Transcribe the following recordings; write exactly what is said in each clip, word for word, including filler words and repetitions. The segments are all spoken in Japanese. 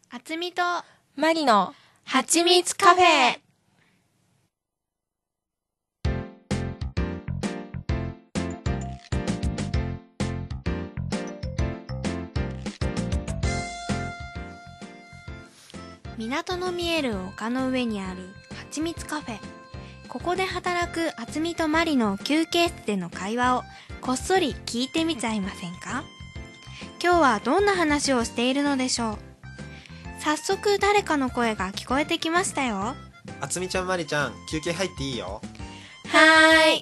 あつみとマリのはちみつカフェ。港の見える丘の上にあるはちみつカフェ。ここで働くあつみとマリの休憩室での会話をこっそり聞いてみちゃいませんか？今日はどんな話をしているのでしょう。早速誰かの声が聞こえてきましたよ。 あつみちゃん、まりちゃん、休憩入っていいよ。 はーい。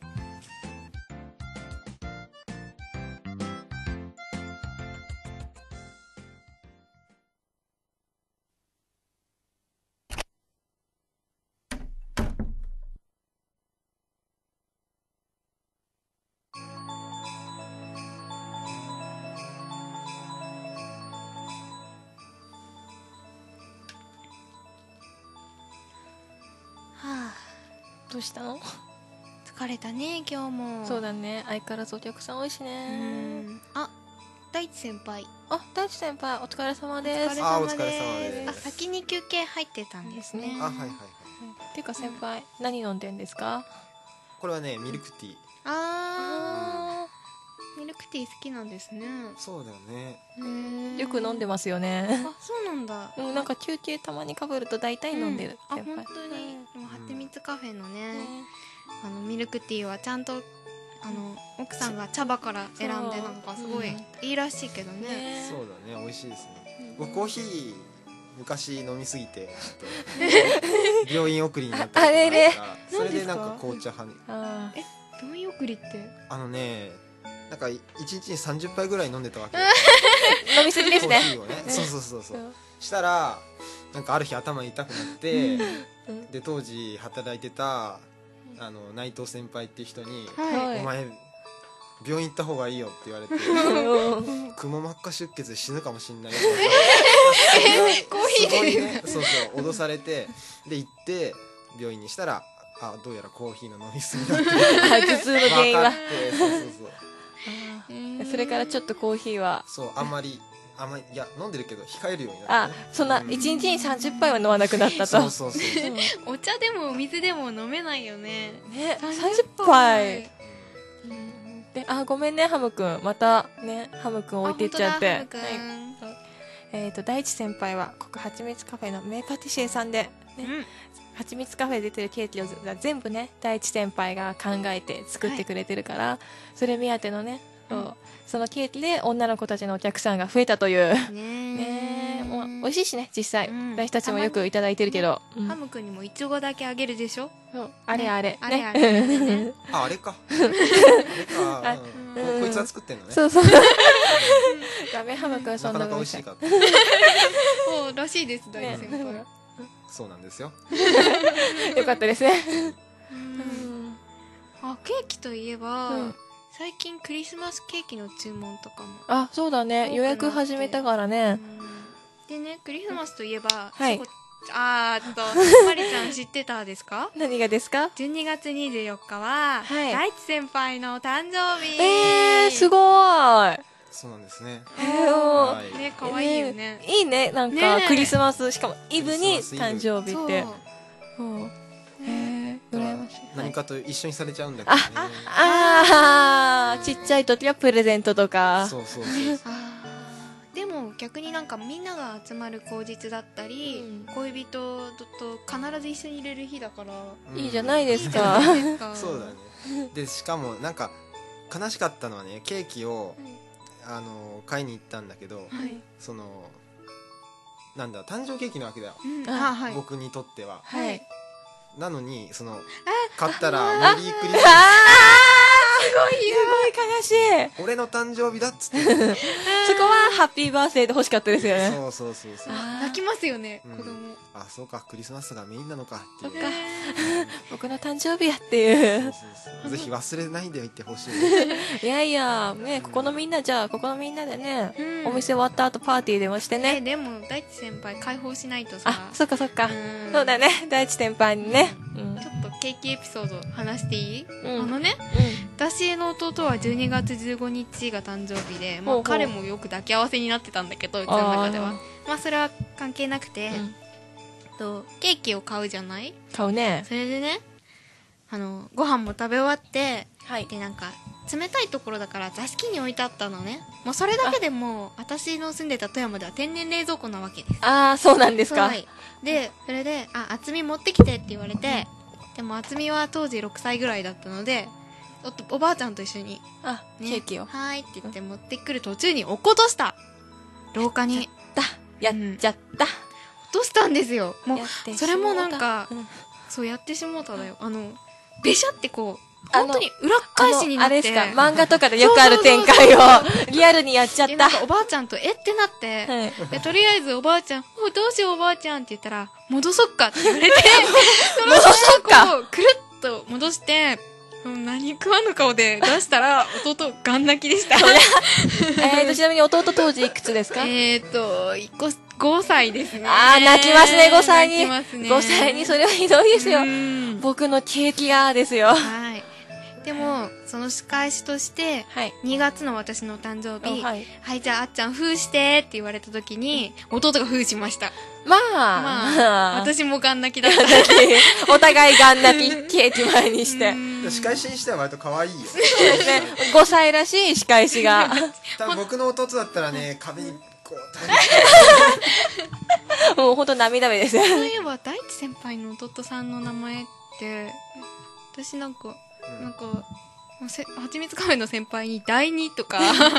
はあ、 どうしたの？ 疲れたね今日も。 そうだね、相変わらずお客さん多いしうね。 ん。あ、大地先輩。 あ、大地先輩お疲れ様おです。 疲れ様あお疲れ様で。 ですあ、先に休憩入ってたんですね。 あ、はいはいはい。 ていうか先輩、何飲んでんですか？ これはね、ミルクティー。 あー、ミルクティー好きなんですね。 そうだよね。 へーよく飲んでますよね。 あ、そうなんだ。 うん、なんか休憩たまにかぶると大体飲んでるうんあ、 先輩。 本当に。でもはちみつカフェのね、 ねあのミルクティーはちゃんとあの奥さんが茶葉から選んでなんかすごいうんいいらしいけどね。 ねそうだね、美味しいですね。僕コーヒー昔飲みすぎてちょっと病院送りになったことがあるからそれでなんか紅茶派にあどういう送りって？ あのね、なんかいちにちにさんじゅっぱいぐらい飲んでたわけよ。 ー飲みすぎですね。 コーヒーをね。そうそうそうそう。したらなんかある日頭痛くなってうんで当時働いてたあの内藤先輩っていう人にはい。 お前病院行った方がいいよって言われてうんくも膜下出血で死ぬかもしんないよコーヒーですごいね、そうそう脅されてで行って病院にしたらあどうやらコーヒーの飲み過ぎだって頭痛の原因は分かってそうそうそうあーそれからちょっとコーヒーはそうあんまりあんまりいや飲んでるけど控えるようになあってね、 そんないちにちにさんじゅっぱいは飲まなくなったと。 そうそうそうお茶でもお水でも飲めないよね。 ね、 さんさんじゅっぱい。 うんで、あ、ごめんね、ハムくん。またね、ハムくん置いてっちゃって。 あ本当だハムくんはいえっと、大地先輩は、ここはちみつカフェの名パティシエさんで、ね、 うんはちみつカフェで出てるケーキを全部ね、大地先輩が考えて作ってくれてるから、それ目当てのね、そううんそのケーキで女の子たちのお客さんが増えたという。 ねねえ、もう美味ししいしね、実際。 うん私たちもよくいただいてるけど。うんハムくんにもいちごだけあげるでしょ。 そうあれあれ。 あれあれねああれかあれか、うんうんここいつは作ってんのねそうそう。ダメハムくんそなんかなか美な美味しい。 味しいかったそうらしいです大ね地先輩。 そうなんですよ。 よかったですね。 うんあ、ケーキといえば、 うん最近クリスマスケーキの注文とかも、 あ、そうだね。予約始めたからね。 でね、クリスマスといえば、 はいそこあーっとマリちゃん知ってたですか？ 何がですか？ じゅうにがつにじゅうよっかは、 はい大地先輩の誕生日。 えー、すごーい。 そうなんですね。 えーおーはいね、可愛いよね。 えーいいね。なんねえかクリスマス、しかもイブにクリスマスイブ誕生日って。 そうそうへー、羨ましい。 何かと一緒にされちゃうんだけどね。 あー、ちっちゃい時はプレゼントとか。 そうそうそう。 あーでも逆になんかみんなが集まる口実だったり、 うん恋人と必ず一緒にいれる日だから、 うんいいじゃないですいいじゃか。 ないですか。 そうだね。でしかもなんか悲しかったのはね、ケーキをあの買いに行ったんだけど、 はい。 そのなんだ誕生ケーキなわけだよ。 うん、 ああ、はい。 僕にとっては。 はい。 なのにその買ったらメリークリスマあー、すごい、すごい悲しい。 ス俺の誕生日だっつって。 そこはハッピーバースデーで欲しかったですよね。 そうそうそうそう。 あー泣きますよね、 うん子供。 あ、そうかクリスマスがメインなのかっていう。 そっか僕の誕生日やっていう。 そうそうそうぜひ忘れないでおいてほしい。 いやいや、ね、ここのみんな、じゃあ、ここのみんなでね、 うんお店終わった後パーティーでもしてえ、 ね。 でも大地先輩解放しないとさ、 あ、そっかそっか。 うんそうだね、大地先輩にね。うんちょっとケーキエピソード話していい？ うんあのね、私の弟はじゅうにがつじゅうごにちが誕生日で、まあ、 ほうほう彼もよく抱き合わせになってたんだけど、うちの中では。まあ、それは関係なくて、 うんとケーキを買うじゃない？ 買うね。 それでね、あの、ご飯も食べ終わって、 はい。 で、なんか、冷たいところだから座敷に置いてあったのね。もうそれだけでもう、私の住んでた富山では天然冷蔵庫なわけです。 ああ、そうなんですか。 はい。で、それで、あ、厚み持ってきてって言われて、でも厚みは当時ろくさいぐらいだったので、お、おばあちゃんと一緒に、 あ、 ね、 ケーキを。 はーいって言って持ってくる途中に落っことした。廊下に。 だ、やっちゃった。 落としたんですよ。もやってう、それもなんかしもうたうん、 そうやってしもうただよ。あの、べしゃってこう、 あの本当に裏返しになって。 あのあれですか、漫画とかでよくある展開をリアルにやっちゃった。 でなんかおばあちゃんとえってなって、 はい。 でとりあえずおばあちゃん、おどうしようおばあちゃんって言ったら、戻そっかって言われて、 戻そっかこうくるっと戻して、もう何食わぬ顔で出したら、弟ガン泣きでした。 えーと、ちなみに弟当時いくつですか？ えーと、一個、ごさいですね。 あー、泣きますね、ごさいに。 泣きますね。 ごさいに、それはひどいですよう。ん僕のケーキ屋ですよ。 はい。でも、その仕返しとして、 はい。 にがつの私の誕生日、 はい。 はい、じゃああっちゃん封してって言われた時に、弟が封しました。 まあ、 まあ、私もガン泣きだった。 お互いガン泣きケーキ前にして。 うん仕返しにしては割と可愛いよ。 ね、ごさいらしい仕返しが。 多分僕の弟だったらね、壁にこう、 もうほんと涙目です。 そういえば、大地先輩の弟さんの名前って、私なんか、 うんなんか、せはちみつカフェの先輩に第二とか、なんか、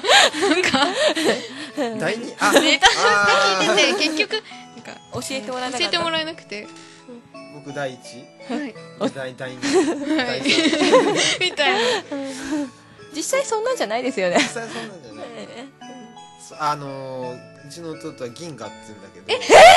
第二あ、 ネタあ聞いてーて、結局、なんか、 教えてもらえなかった。 教えてもらえなくて、 僕第一はい、 第第二はい第三みたいな。 実際そんなんじゃないですよね。 実際そんなんじゃない。そうあのー、うちの弟は銀河って言うんだけど、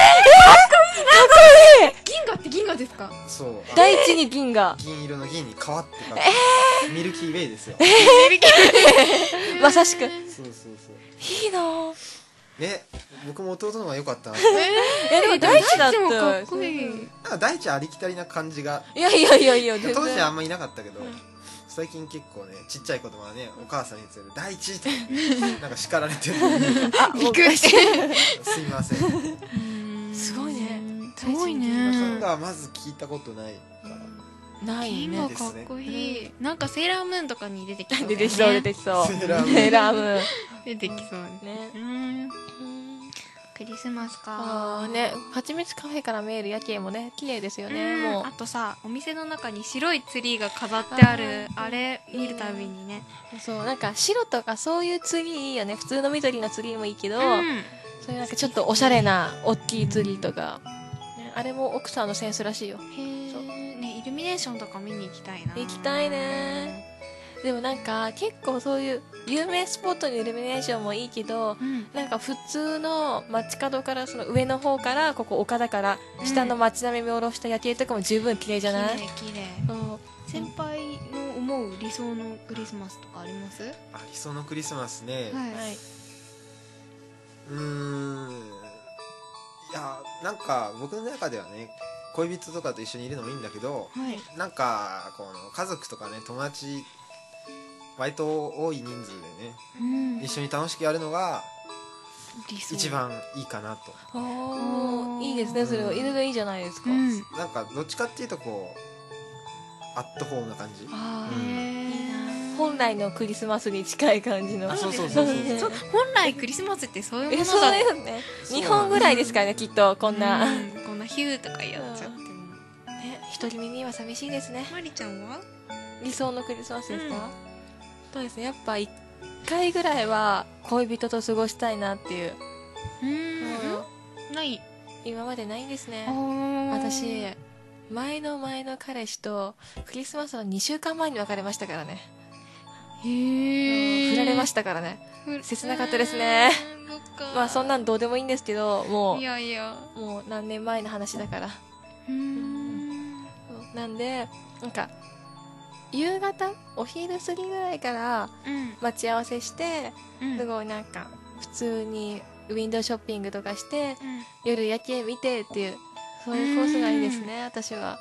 銀河って銀河ですか？ そう、あの第一に銀が。 銀色の銀に変わって書く、ミルキーウェイですよ。 まさしく。 そうそうそう。 いいなぁ。 ね、僕も弟の方が良かったな。 え、でも第一だっ大地もかっこた。 いい。 なんか第一ありきたりな感じが、 いやいやいやいや、全然。 当時はあんまいなかったけど、 うん最近結構ね、ちっちゃい子供はね、お母さんに連れて第一ってなんか叱られてるのにあ、 びっくりしすいません。 すごいね。 すごい銀ね。 河はまず聞いたことないから。 ないね銀河。かっこいい。なんかセーラームーンとかに出てきそうだよね。 出てきそう、出てきそう。 セーラームーンセーラームーン。 出てきそうね。 うん。クリスマスか。 ああね、はちみつカフェから見える夜景もね、綺麗ですよね、もうあ。とさ、お店の中に白いツリーが飾ってある、あれ見るたびにね。 そう、なんか白とかそういうツリーいいよね。普通の緑のツリーもいいけど、 うん。 そういうなんかちょっとおしゃれな大きいツリーとか、ね、あれも奥さんのセンスらしいよ。 へえ。ね、イルミネーションとか見に行きたいな。 行きたいね。でもなんか結構そういう有名スポットのイルミネーションもいいけど、 うん。 なんか普通の街角からその上の方からここ丘だから下の街並み見下ろした夜景とかも十分綺麗じゃない？ 綺麗綺麗。 そう先輩の思う理想のクリスマスとかあります？ あ、理想のクリスマスね。 ははい。 うーん。いや、なんか僕の中ではね、恋人とかと一緒にいるのもいいんだけど、 はい。 なんかこの家族とかね、友達割と多い人数でね、 うん。 一緒に楽しくやるのが理想。 一番いいかなと。 おー、いいですね、それは。いろいろいいじゃないですか。 うん。 なんかどっちかっていうとこうアットホームな感じ。 あー、 へいいな。 ー本来のクリスマスに近い感じの。 あ、そうそうそうそうねそう、本来クリスマスってそういうもえ、そうのだだよね。 そう日本ぐらいですからね、きっと、こんな。 うんこんなヒューとかやっちゃっても。 ね、一人耳は寂しいですね。 マリちゃんは？ 理想のクリスマスですか、 うんそうですね、やっぱ一回ぐらいは恋人と過ごしたいなっていう。 ううんん。ない。 今までないんですね。 私。 私、前の前の彼氏とクリスマスのにしゅうかんまえに別れましたからね。 へー。 振られまししたからね。 た切なかったですね。 そっか。 まあそんなんどうでもいいんですけど、もいやいや。 う、もう何年前の話だから。 うーん。 そうなんで、なんか、夕方お昼過ぎぐらいからうん。 待ち合わせして、 うん。 すごいなんか、普通にウィンドウショッピングとかして、 うん夜夜景見てっていう、そういうコースがいいですね、私は。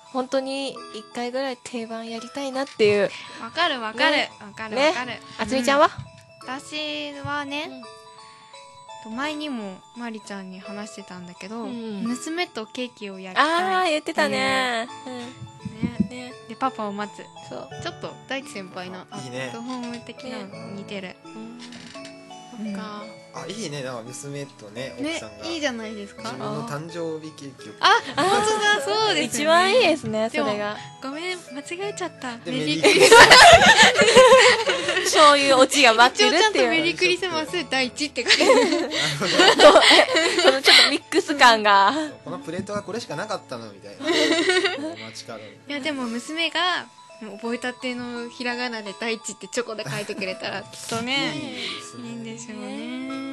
本当に一回ぐらい定番やりたいなっていう。 わかるわかる、 ねわかるわかる。 あつみちゃんは、 うん私はね、前にもまりちゃんに話してたんだけど、 うん娘とケーキを焼きたい。 ああ、言ってたね。 ね。 ね。 で、パパを待つ。 そう。 ちょっと大地先輩のアいいねットホーム的なの似てる。 うん。 うんそっか。 あいいね、なんか娘とね奥ねさんが、 いいじゃないですか自。分の誕生日ケーキをあ、本当だ、そうですね。 一番いいですね、そでもれが。 ごめん、間違えちゃった。 でメメリークリリークリスマスそういうオチが待ってス。一応ちゃんとるっていう。 メリークリスマス第一って書いてある。 マスなるほどそのちょっとミックス感が。 このプレートがこれしかなかったのみたいな街角にいや、でも娘が、もう覚えたてのひらがなで第一ってチョコで書いてくれたら、きっとね、 いいですねいいんでしょうね。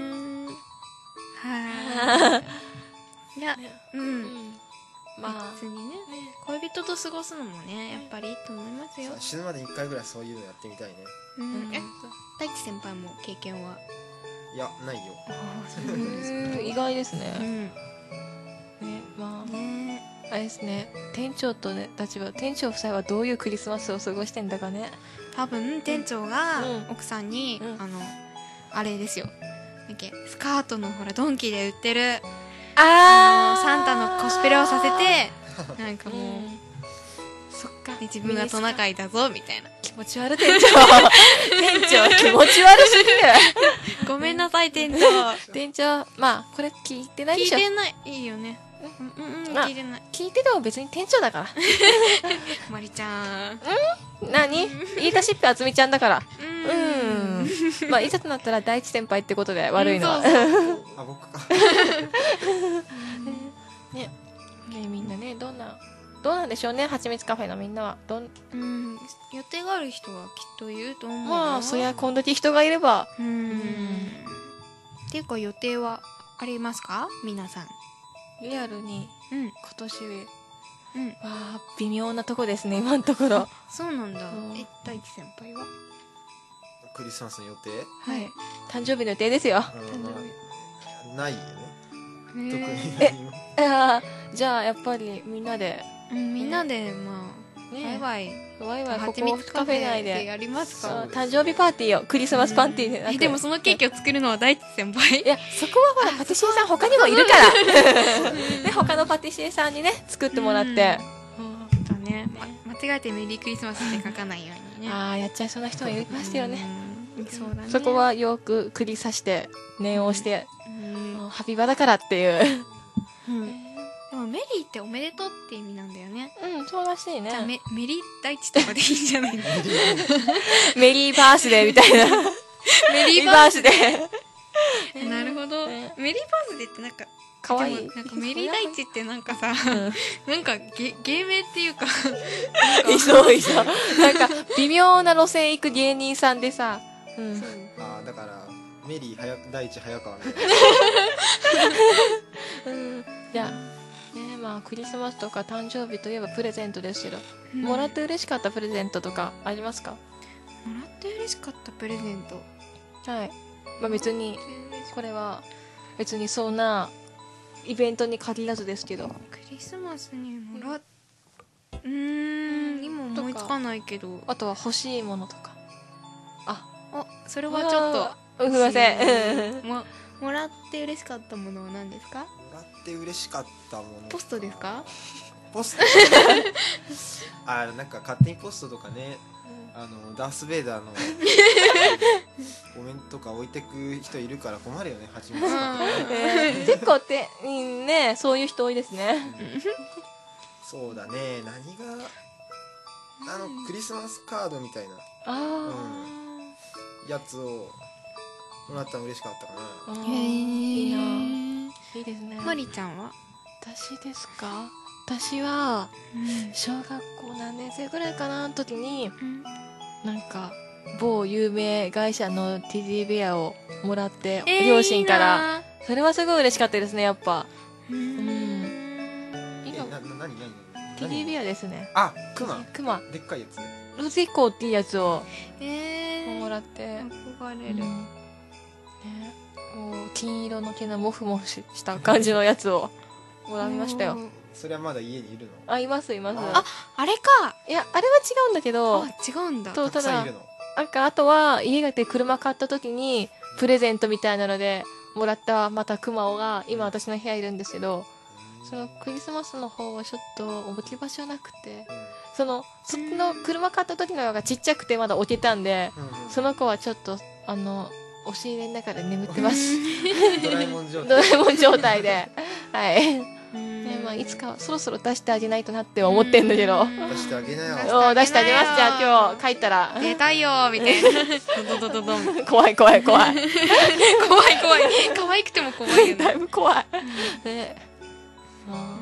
はい。いや、うん。 まあ別にね、恋人と過ごすのもね、やっぱりいいと思いますよ。 死ぬまで一回ぐらいそういうのやってみたいね。 うん。え、大地先輩も経験は。 いやないよ。 ああ、そうなんですか。 へー意外ですうね。 ん。 ね、まねあ、あれですね、店長とね、たちは、店長夫妻はどういうクリスマスを過ごしてんだかね。 多分店長がうん奥さんに、 うんあのあれですよ、だっけスカートのほらドンキで売ってるああのサンタのコスプレをさせてなんかもう、 うんそっか。 で自分がトナカイだぞみたいな。 気持ち悪い店長。店長気持ち悪すぎる。 ごめんなさい店長。 店長、まあ、これ聞いてない聞いでしょ。 てない。いいよね。うんうんうんあ聞いてない。 聞いてても別に店長だから。 まりちゃん。 何言い出しっぺあつみちゃんだから。 う。 うんん。まあ、いざとなったら第一先輩ってことで悪いのは。 うんそうあ僕か。 ね。ね、みんなね、どんな、どうなんでしょうね、はちみつカフェのみんなは。どん、 うん。予定がある人はきっといると思うよ。 まあ、そりゃこんだけ人がいれば。 うん。っていうか予定はありますか皆さん。 リアルに、 うん。 今年、 うん。 わあ、微妙なとこですね、今のところ。 そうなんだう。んえ、大地先輩はクリスマスの予定？ はい。誕生日の予定ですよ。 うんまあないよね。特にえ何も。 あーじゃあ、やっぱりみんなで、 うんみんなで、まあ、 ね、 バイバイ、 ワイワイ、こはちこみつカフェカフェ内で。 でやりますそうか誕生日パーティーを、クリスマスパーティーでなくえ、でもそのケーキを作るのは大地先輩いや、そこはほら、パティシエさん他にもいるから。ね、他のパティシエさんにね、作ってもらって。 だね、ま、間違えてメリークリスマスって書かないようにね。 ああ、やっちゃいそうな人もいましたよね。 うん。そうだね。 そこはよく釘刺して、念を押して、 うん、 もうハピバだからっていう。 うん。でもメリーっておめでとうって意味なんだよね。 うん、そうらしいね。 じゃあメメリー大地とかでいいんじゃないのメリーバースデーみたいな。 メリーバースバースデー。 なるほど。 ねメリーバースデーってなんか、 かわいいでも。なんかメリー大地ってなんかさ、 うんなんかゲ芸名っていうか、 いそういそう。なんか、微妙な路線行く芸人さんでさ、うん。 あだからメリー早第一早川みたいうんじゃあ、ねまあ、クリスマスとか誕生日といえばプレゼントですけど、 うんもらって嬉しかったプレゼントとかありますか？ もらって嬉しかったプレゼント。 はい。まあ別に、これは、別にそんな、イベントに限らずですけど。 クリスマスにもらっ、うーん、今思いつかないけど。 あとは欲しいものとか。あ、 あ、それはちょっと。 うんすいません。 も、もらって嬉しかったものは何ですか？ な。もらって嬉しかったもの。 ポストですか？ ポストあなんか勝手にポストとかね、あのダース・ベイダーのコメントとか置いてく人いるから困るよね、初めて。 えー結構って、うんね、そういう人多いですね。 そうだね、何があのクリスマスカードみたいなあやつをもらったの嬉しかったかあ。 な。 あーへいいな。 ー。 いいですね。 マリちゃんは？ 私ですか？私は、小学校何年生ぐらいかなの時に、なんか、某有名会社のテディベアをもらって、 えー両親から。 いいそれはすごい嬉しかったですね、やっぱ。 うーん。 今、 えなな何何テディベアですね。 あクマクマ。 でっかいやつ。 ロゼコっていうやつをえー。 もらって。 憧れる。 うんね、もう金色の毛のモフモフした感じのやつをもらいましたよ。 それはまだ家にいるの？ あ、いますいます。 ああれか。 いや、あれは違うんだけど、 あ、違うんだ。 とただたくさんいるの？ なんかあとは家で車買った時にプレゼントみたいなのでもらったまたクマオが今私の部屋いるんですけど、そのクリスマスの方はちょっと置き場所なくて、そのそっちの車買った時の方がちっちゃくてまだ置けたんで、 うんうんその子はちょっとあの押し入れの中で眠ってますドラえもん状ド態。 ラえもん状態ではいうんね、まあ、いつかそろそろ出してあげないとなって思ってんだけど、 出してあげなよ。 おー出してあげます。じゃあ今日帰ったら出たいよーみたいな。ドドドドドン。 怖い怖い怖い怖い怖い。可愛くても怖いよだいね。 ぶ怖いね。あ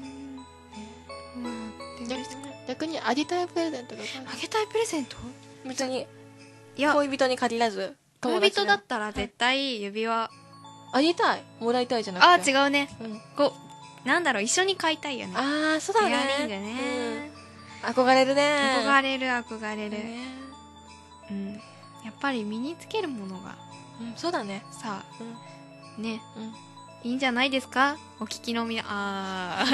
うんー逆逆にあげたいプレゼントとかあげたいプレゼント？ 別にいや、 恋人に限らず友達で恋人だったら絶対指輪。 あげたいもらいたいじゃなくてあー、違うね。 うん、 こう、なんだろう、一緒に買いたいよね。 ああそうだねイヤリングね。 うん、憧れるね憧れる憧れる。 ねうん。やっぱり身につけるものがうん、そうだねさ、 うんね、 うんいいんじゃないですか？お聞きのみな、あ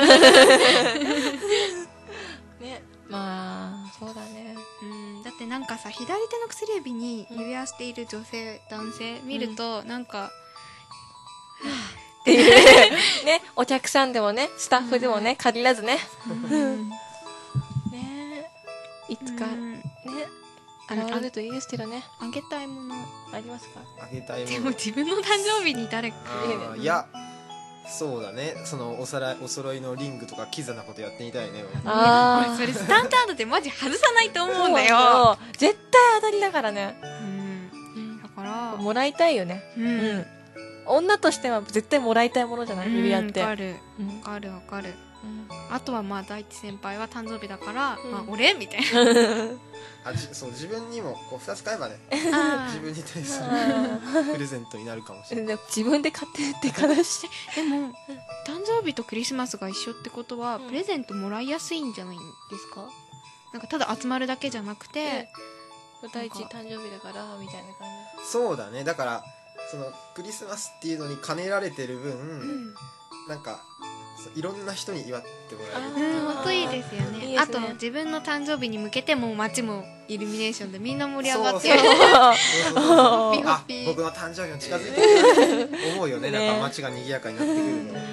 ねまあそうだねー。うん。だってなんかさ、左手の薬指に指輪している女性、男性見ると、なんか、 っていうねお客さんでもねスタッフでもね限らずねうんねいつかうんねあの現れるといいですけどねあげたいもの。 ありますかあげたいでもの。 も自分の誕生日に誰か。 あーいや、そうだね。そのおさらお揃いのリングとかキザなことやってみたいね。 あ俺それスタンダードでマジ外さないと思うんだよ。 そう絶対当たりだからねうん。だから、 もらいたいよねう。 うんん女としては絶対もらいたいものじゃない指輪ってわかる。 うんわかるわかる。 うんあとはまあ大地先輩は誕生日だから、 うんまあ俺みたいな。 あじそう自分にもこうふたつ買えばね、 あ自分に対すあるプレゼントになるかもしれない。 ーで自分で買ってるって悲しいーでも誕生日とクリスマスが一緒ってことは、 うんプレゼントもらいやすいんじゃないんですか？なんかただ集まるだけじゃなくて、 第一誕生日だからみたいな感そうだね。だからそのクリスマスっていうのに兼ねられてる分、 うん、 なんかそういろんな人に祝ってもらえるっあていううん、 のはほんといいですよね。 いいですねあと自分の誕生日に向けても街もイルミネーションでみんな盛り上がってそうる。 そうそうそうそうピッあピッ僕の誕生日も近づいてるなって思うよね。 ねなんか街が賑やかになってくるの。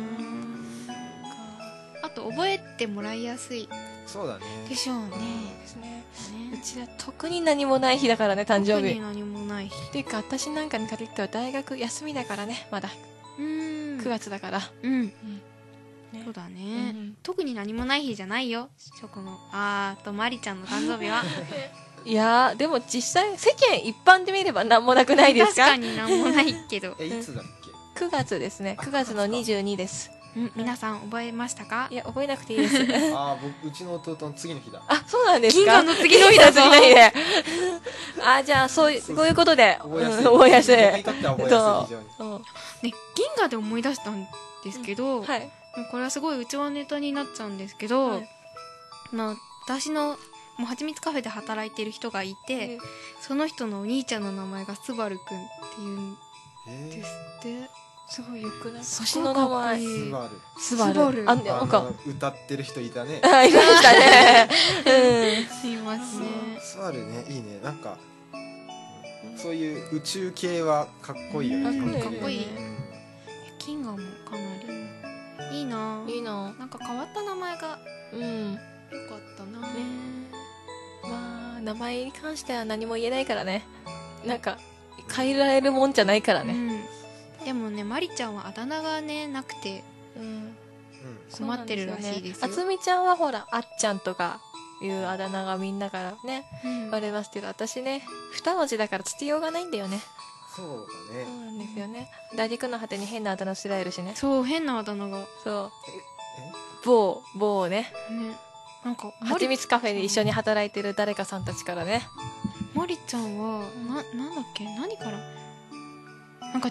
あと覚えてもらいやすいそうだね。 でしょうね。 ですねねうちは特に何もない日だからね誕生日特に何もない日。 っていうか私なんかに限っては大学休みだからねまだうんくがつだから、 うん、 ねそうだうね、 ん特に何もない日じゃないよ。初夏のあーとマリちゃんの誕生日は。 いやーでも実際世間一般で見れば何もなくないですか確かに何もないけど。 えいつだっくがつですねくがつのにじゅうにですうん、皆さん覚えましたかい？や覚えなくていいですけ？ああ僕うちの弟の次の日だ。 あそうなんですか銀河の次の日だぞ銀河の次の日であじゃあそういうそういうことで覚えやすい。 うん覚えやすい僕にとっては覚えやすい非常に。 うんね、銀河で思い出したんですけど、 はいもうこれはすごいうちわネタになっちゃうんですけど、 はいまあ私のもうはちみつカフェで働いてる人がいて、その人のお兄ちゃんの名前がスバルくんっていうんえですって。 すごいよくないすごい星の名前かっこいいー、スバル。 スバルスバルあんなんかあの歌ってる人いたね。 あいましたねうんすいません。 スバルねいいね。なんかそういう宇宙系はかっこいいよね。 うんかっこいいうん金河もかなりいいなぁ。 いいななんか変わった名前がうんよかったなぁ。 ねまあ名前に関しては何も言えないからねなんか変えられるもんじゃないからねうん、でもねマリちゃんはあだ名がねなくてうん困ってるらしいですよ。 あつみちゃんはほらあっちゃんとかいうあだ名がみんなからねうん言われますけど私ね二文字だからつけようがないんだよねそうだそうね。 なんですよね大陸の果てに変なあだ名つけられるしねそう変なあだ名がねそう某某ねなんかはマリちみつカフェで一緒に働いてる誰かさんたちからねマリちゃんはななんだっけ何からなんか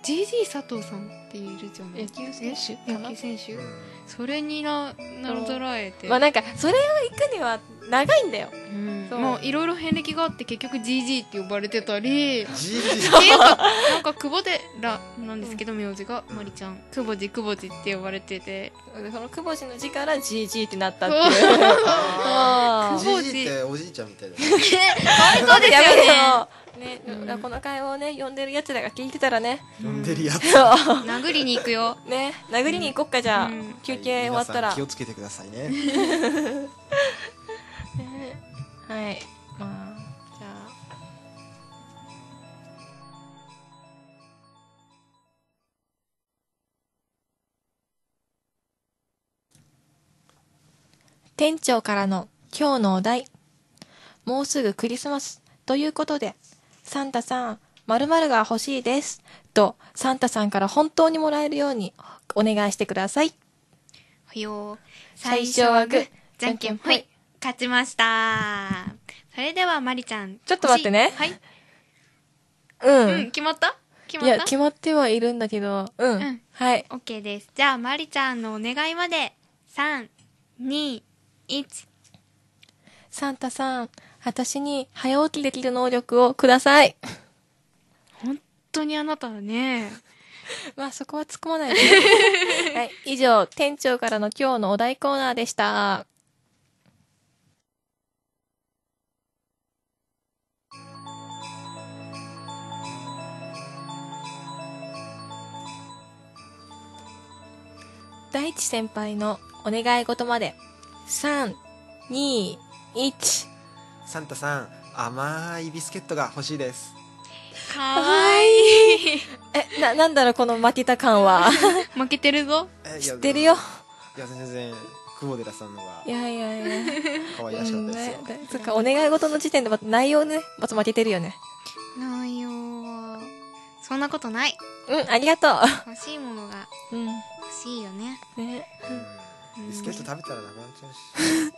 ジージー 佐藤さんっているじゃない。 野球選手かな野球選手、 うんそれにななぞらえて、 まあなんかそれを行くには長いんだよ。 うんそうもういろいろ遍歴があって結局 ジージー って呼ばれてたりジージっていうかなんか久保寺なんですけど名字がうんまりちゃん久保寺久保寺って呼ばれててその久保寺の字から ジージー ってなったっていう。ああージージーっておじいちゃんみたいだね。 そうですよねやめてよね、 うんこの会話をね呼んでるやつらが聞いてたらね、 呼んでるやつ。 そう殴りに行くよ。 ね殴りに行こっかじゃあ、 うん休憩終わったら、 はい皆さん気をつけてくださいね。 ねはいまあじゃあ店長からの今日のお題、もうすぐクリスマスということで、サンタさん〇〇が欲しいですとサンタさんから本当にもらえるようにお願いしてください。 ほよー最初はグーじゃんけんほい勝ちましたそれではまりちゃんちょっと待ってねはい、 うん、 うん、決まった決まったいや決まってはいるんだけど、うん、 うんはい。 OK です。じゃあまりちゃんのお願いまでさん、に、いち。 サンタさん、私に早起きできる能力をください。 本当にあなただね。 まあそこは突っ込まないで、ね。はい、以上、店長からの今日のお題コーナーでした。大地先輩のお願い事までさん、に、いち。 サンタさん、甘いビスケットが欲しいです。 かわいい。 え、な、なんだろうこの負けた感は。 負けてるぞ。 え知ってるよ。 いや全然久保寺さんのがいやいやいや。 可愛らしかったですよ。 うんね、そっか、お願い事の時点でま内容ね、まず負けてるよね。 内容はそんなことない。 うん、ありがと欲しいものがう。うん。 欲しいよね。 ね。 うんビスケット食べたらなくなっちゃうし。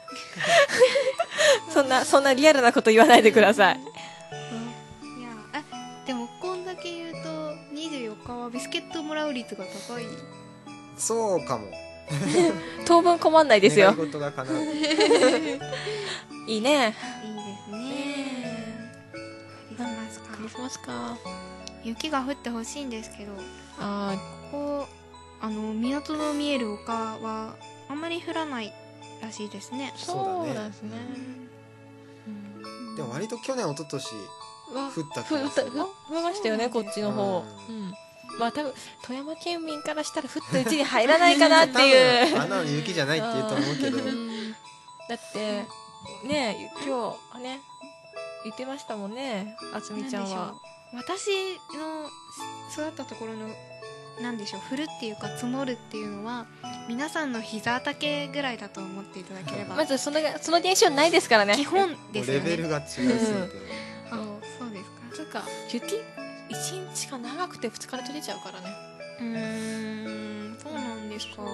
そんな、そんなリアルなこと言わないでください。 いやあでもこんだけ言うとにじゅうよっかはビスケットもらう率が高い。 そうかも。 当分困んないですよ願い。事が叶う。 いいね。 いいですね。クリスマスか。 クリスマスか。 雪が降ってほしいんですけど、 あここあの港の見える丘はあんまり降らないらしいですね。 ー、 そうだねですね。うんでも割と去年一昨年わ降った気降った、 がする。 降りましたよね、こっちの方。 ううん。まあ多分、富山県民からしたら降ったうちに入らないかなっていう。 多分あんなの雪じゃないって言うと思うけど。 うんだって、ねえ、今日、ね、言ってましたもんね、あつみちゃんは。 私の育ったところのなんでしょう降るっていうか積もるっていうのは皆さんの膝丈ぐらいだと思っていただければ、 まずその、その現象ないですからね。 基本もですよね。 うレベルが違いすぎて。 あそうですか。 つうか、雪、いちにちが長くてふつかで取れちゃうからね。 うーんそうなんですか。まあ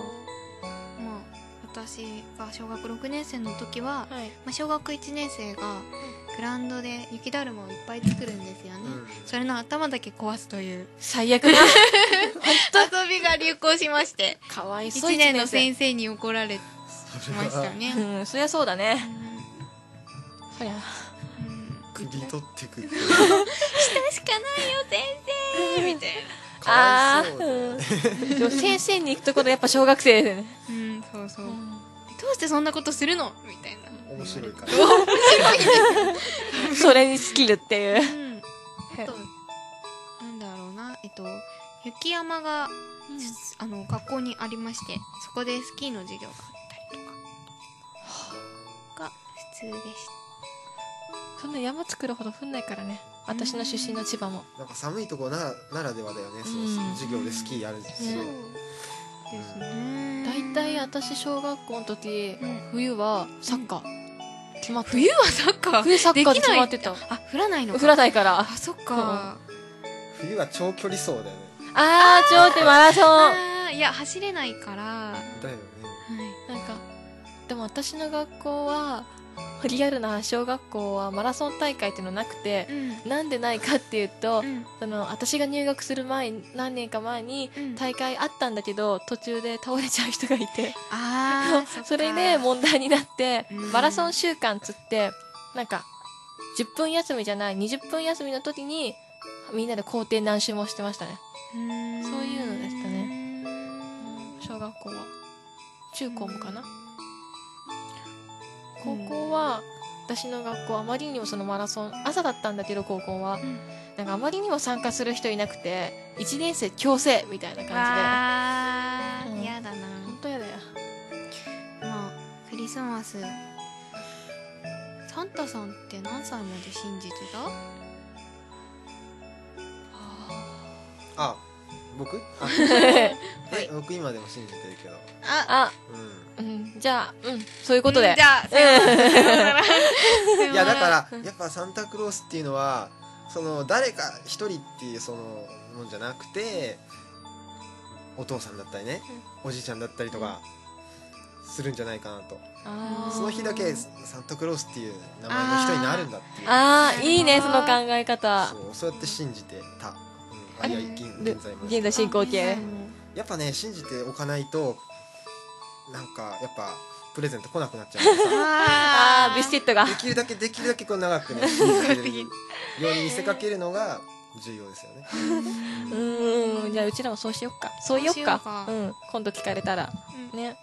私が小学ろくねん生の時は、 はい。 まあ、小学いちねん生がグラウンドで雪だるまをいっぱい作るんですよね、 うんそれの頭だけ壊すという最悪だ。 遊びが流行しましてかわいそう。 いちねんの一年先生に怒られましたそれはね。 生うん、そりゃそうだね。そりゃ。 うん首取ってくって。 下しかないよ先生みたいかわいそうだあよね。 ーうんでも先生に行くところやっぱ小学生でね。 な、うんそうそう、どうしてそんなことするのみたいな。 面白いから。 それに尽きるっていう。 うんあとなんだろうなえっと雪山が、あの学校にありましてそこでスキーの授業があったりとかが普通でしそんな山作るほど降んないからね。私の出身の千葉も。 なんか寒いとこならならではだよね。そうんの授業でスキーやるんですた。 よ。 ですね。 だいたい私小学校の時、 うん冬はサッカー。決まって冬はサッカー冬サッカーでできない決まってた。 あ降らないのか降らないから。 あそっか、 冬は長距離走だよね。 あー、ちょっとマラソン。 あーいや走れないから、はだよね。 い、 なんか、でも私の学校は、 リアルな小学校はマラソン大会っていうのなくて、 うんなんでないかっていうと、 うんその私が入学する前何年か前にうん大会あったんだけど、途中で倒れちゃう人がいてあーそっかそれで問題になって、 うんマラソン週間つってなんかじゅっぷん休みじゃないにじゅっぷん休みの時にみんなで校庭何周もしてましたね。 うーんそういうのでしたね小学校は。中高もかな。高校は私の学校あまりにもそのマラソン朝だったんだけど、高校はうんなんかあまりにも参加する人いなくていちねん生強制みたいな感わうんー嫌だな。 じで本当やだよ。 まあクリスマスサンタさんって何歳まで信じてた？ あ、僕あはいえ僕今でも信じてるけど、 ああ、 うんうん、じゃあうんそういうことで、 うんじゃあさようならさようならいやだからやっぱサンタクロースっていうのはその誰か一人っていうそのもんじゃなくて、お父さんだったりね、おじいちゃんだったりとかするんじゃないかなと。 あーその日だけサンタクロースっていう名前の人になるんだっていう、 あーいいねその考え方。 そうそうやって信じてた、うん、ああれいや現で現在も現在進行形。 やっぱね信じておかないとなんかやっぱプレゼント来なくなっちゃうからさあービスケットができるだけできるだけこう長くね信じてるように見せかけるのが重要ですよね。 うーんじゃあうちらもそうしよっか。そう言おっそうしよかうかうん今度聞かれたらうんね。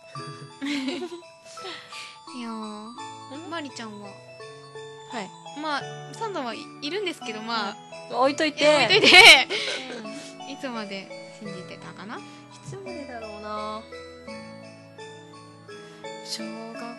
いやーマリちゃんははいまあサンタはい、いるんですけどまあ、 置いとい置いといてていつまで信じてたかな？ いつまでだろうな。小学校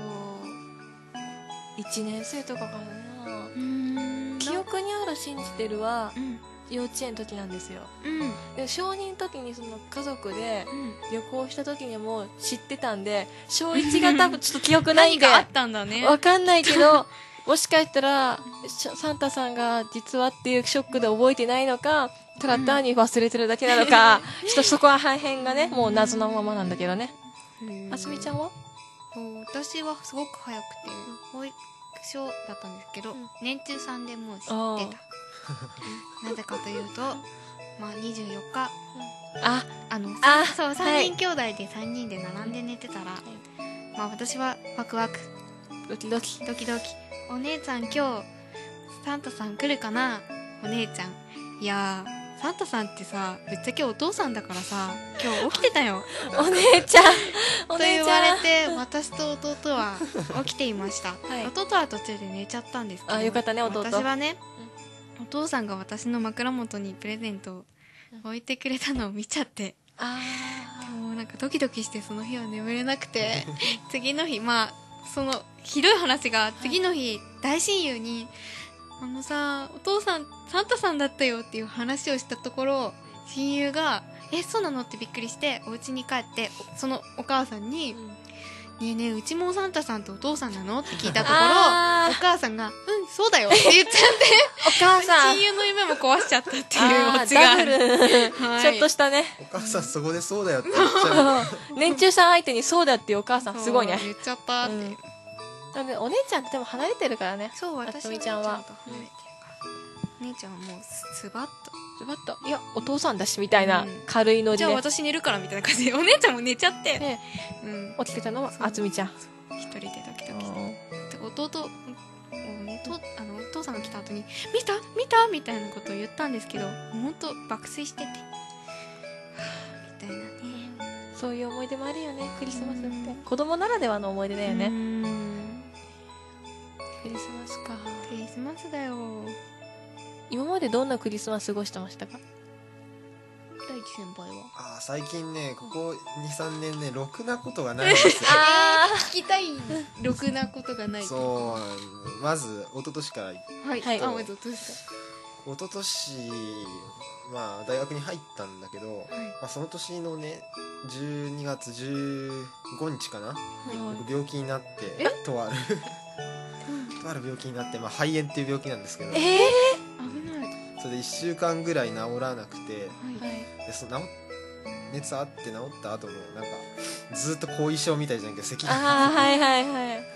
いちねん生とかかな。 うん記憶にある信じてるはうん幼稚園の時なんですよ。 うんで小にの時にその家族でうん旅行した時にも知ってたんで、小いちが多分ちょっと記憶ないんで何があったんだね。 わかんないけどもしかしたらしサンタさんが実はっていうショックで覚えてないのか、ただ単に忘れてるだけなのか、ちょっとそこは破片がねもう謎のままなんだけどね。あすみちゃんはそう私はすごく早くて保育所だったんですけど、 うん年中さんでもう知ってた。なぜかというとまあにじゅうよっかああのあそうは 3 い人兄弟でさんにんで並んで寝てたら、まあ私はワクワクドキドキ。 ドキドキお姉ちゃん今日サンタさん来るかな。お姉ちゃんいやーサンタさんってさぶっちゃけお父さんだからさ今日起きてたよお姉ちゃんおと姉ち言われゃんて私と弟は起きていました、 はい弟は途中で寝ちゃったんですけどあよかったね弟。 私はね、お父さんが私の枕元にプレゼントを置いてくれたのを見ちゃって、 あもうなんかドキドキしてその日は眠れなくて次の日まあそのひどい話が次の日、大親友にあのさお父さんサンタさんだったよっていう話をしたところ、親友がえそうなのってびっくりしてお家に帰ってそのお母さんにねえねえうちもサンタさんとお父さんなのって聞いたところ、 あーお母さんがうんそうだよって言っちゃってお母さん親友の夢も壊しちゃったっていうあーオチがある。 ダブルはいちょっとしたねお母さんそこでそうだよって言っちゃう年中さん相手にそうだっていうお母さんすごいねそう。言っちゃったって、 うんなんでお姉ちゃんってでも離れてるからね。 そう私あつみちゃんはお姉と離れてるから、姉ちゃんはもうスバッとズバッといやお父さんだしみたいなうん軽いノリで、 じゃあ私寝るからみたいな感じでお姉ちゃんも寝ちゃって、 ねうん起きてたのはあつみちゃん。 一人でドキドキしてで弟をねとあのお父さんが来た後に「見た見た?」みたいなことを言ったんですけど本当爆睡しててはぁみたいなねそういう思い出もあるよねクリスマスって子供ならではの思い出だよね。 うんクリスマスか。 クリスマスだよ今までどんなクリスマス過ごしてましたか？ 大地先輩はあー最近ねここにさんねんねろくなことがないんですよあ聞きたいろくなことがないそうまず一昨年からはい、 はいあ、おめでとうどうした一昨年まあ大学に入ったんだけど、 はいまあ、その年のねじゅうにがつじゅうごにちかな、僕病気になってとあるとある病気になって、まあ、肺炎っていう病気なんですけど、 ええ危ないそれでいっしゅうかんぐらい治らなくてはいはいでその治っ熱あって治った後もなんかずっと後遺症みたいじゃんけど咳がああはいはいはい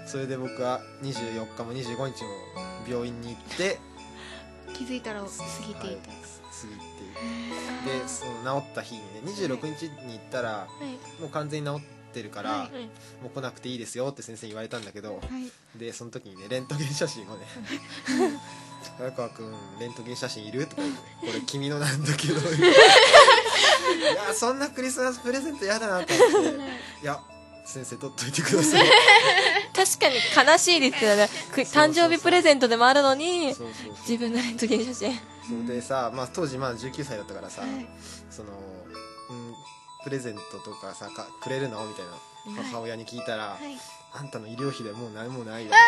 それで僕はにじゅうよっかもにじゅうごにちも病院に行って気づいたら過ぎていた、 はい、過ぎていて、でその治った日にねにじゅうろくにちに行ったら、 はい、 もう完全に治ってるから、 はいはいもう来なくていいですよって先生に言われたんだけど、 はいでその時にねレントゲン写真をね早川君レントゲン写真いるとか言ってこれ君のなんだけどいやそんなクリスマスプレゼント嫌だなと思っていや先生取っといてください確かに悲しいですよね。く誕生日プレゼントでもあるのにそうそうそう自分のレントゲン写真。 そうでさ、まあ、当時まあじゅうきゅうさいだったからさ、 はいその、うん、プレゼントとかさかくれるのみたいな母親に聞いたら、 はい、 あんたの医療費でもう何もないよ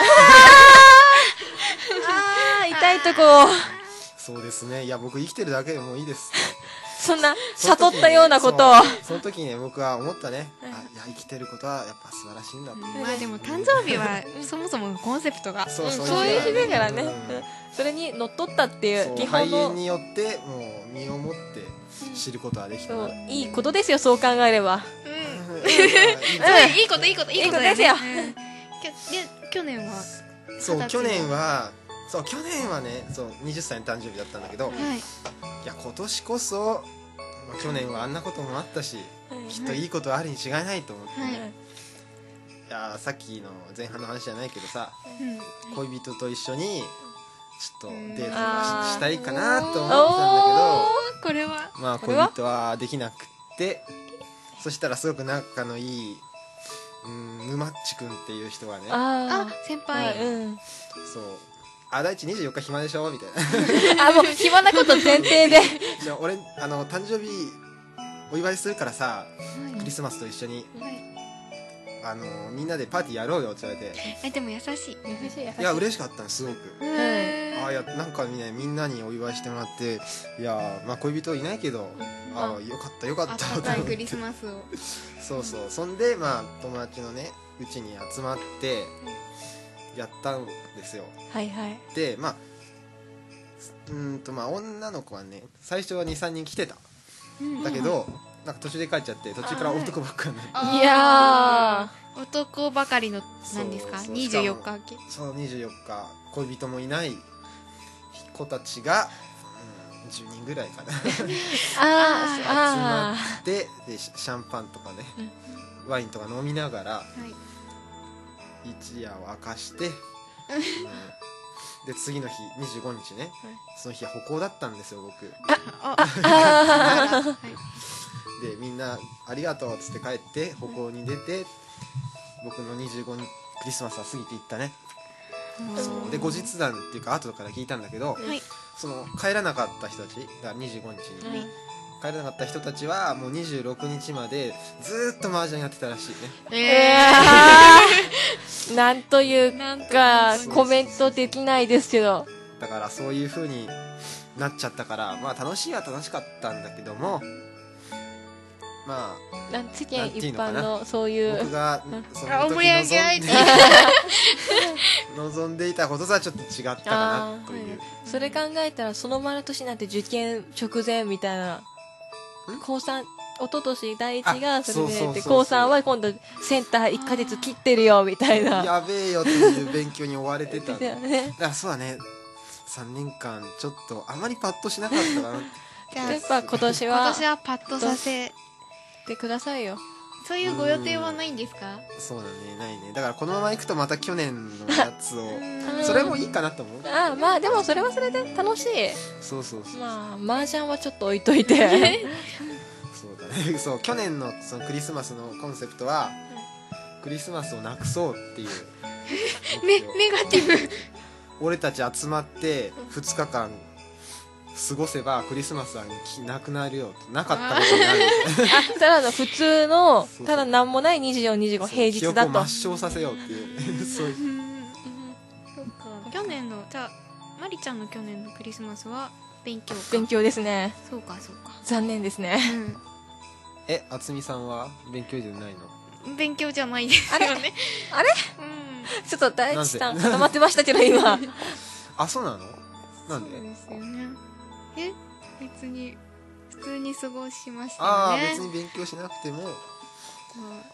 あー痛いとこ。 そうですねいや僕生きてるだけでもういいですそんなその時に悟ったようなことを。 そうその時にね僕は思ったね、あいや生きてることはやっぱ素晴らしいんだって、 まあでも誕生日はそもそもコンセプトがそうそうそういう日だからね。 うんうんそれにのっとったっていそうう基肺炎本のによってもう身をもって知ることはできたな、 そういいことですよ、そう考えれば。 うんうんいいですいいこといいこといいことだよねいいことですようんきょで去年は二十歳そう去年はそう去年はねそうはたちの誕生日だったんだけど、 はいいや今年こそ、まあ去年はあんなこともあったしきっといいことあるに違いないと思って、 はいいやさっきの前半の話じゃないけどさうん恋人と一緒にちょっとデートあーがししたいかなと思ってたんだこれはけどまあこれは恋人はできなくってそしたらすごく仲のいいうんぬまっちくんっていう人がねああ先あ、はい輩うん。 そうあ大地にじゅうよっか暇でしょみたいなあ、もう暇なこと前提で。 じゃあ俺あの誕生日お祝いするからさはいクリスマスと一緒にはいあのみんなでパーティーやろうよって言われてえでも優しい優しい優しい。 いや嬉しかったのすごくへーあいやなんかねみんなにお祝いしてもらっていやまあ恋人いないけどあよかったよかった温かいクリスマスをそうそうそんでまあ友達のねうちに集まってやったんですよはいはい。 でまあうーんとまあ女の子はね最初はにさんにん来てただけどなんか途中で帰っちゃって途中から男ばっかになってあいや男ばかりの何ですかそうそうにじゅうよっか明けそうにじゅうよっか恋人もいない子たちが、うん、じゅうにんぐらいかなー。あーあ集まってでシシャンパンとかね、ワインとか飲みながらはい一夜を明かして、うんで次の日にじゅうごにちね、その日は歩行だったんですよ僕あーあー。 はいでみんなありがとうっつって帰って歩行に出て僕のにじゅうごにクリスマスは過ぎていったねそうで後日談っていうか後から聞いたんだけど、 はいその帰らなかった人たちだからにじゅうごにちに、 はい帰らなかった人たちはもうにじゅうろくにちまでずーっと麻雀やってたらしいねええーなんというなんとかいうコメントできないですけど。 だからそういう風になっちゃったからまあ楽しいは楽しかったんだけどもまあなん世間なんていう一般のかなのそういう僕がその時あ盛り上げ合い望んで望んでいたこととはちょっと違ったかなというそれ考えたらその前の年なんて受験直前みたいな高さん一昨年第一がそれであそうそうそうそうで高さんは今度センターいっかげつ切ってるよみたいな。 やべえよっていう勉強に追われてたんだだよね。 だからそうだねさんねんかんちょっとあまりパッとしなかったかなじゃあやっぱ今年今は年はパッとさせてくださいよ。 そういうご予定はないんですかそうだねないねだからこのまま行くとまた去年のやつをうんそれもいいかなと思うああまあでもそれはそれで楽しい。 そうそうそうまあ麻雀はちょっと置いといて。 そうだねそう去年のそのクリスマスのコンセプトはクリスマスをなくそうっていうね目標ネガティブ俺たち集まってふつかかん過ごせばクリスマスはなくなるよなかったことになるあただの普通のそうそうただなんもないにじゅうよん、にじゅうご平日だと。 記憶を抹消させようっていうそういうそっか去年のじゃあマリちゃんの去年のクリスマスは勉強か勉強ですね。 そうかそうか残念ですね。 えあつみさんは勉強じゃないのうん勉強じゃないですよねあれうんちょっと大地さんなんで固まってましたけど今。 あそうなのなんでそうですよねえ別に普通に過ごしましたああよね別に勉強しなくてもまあ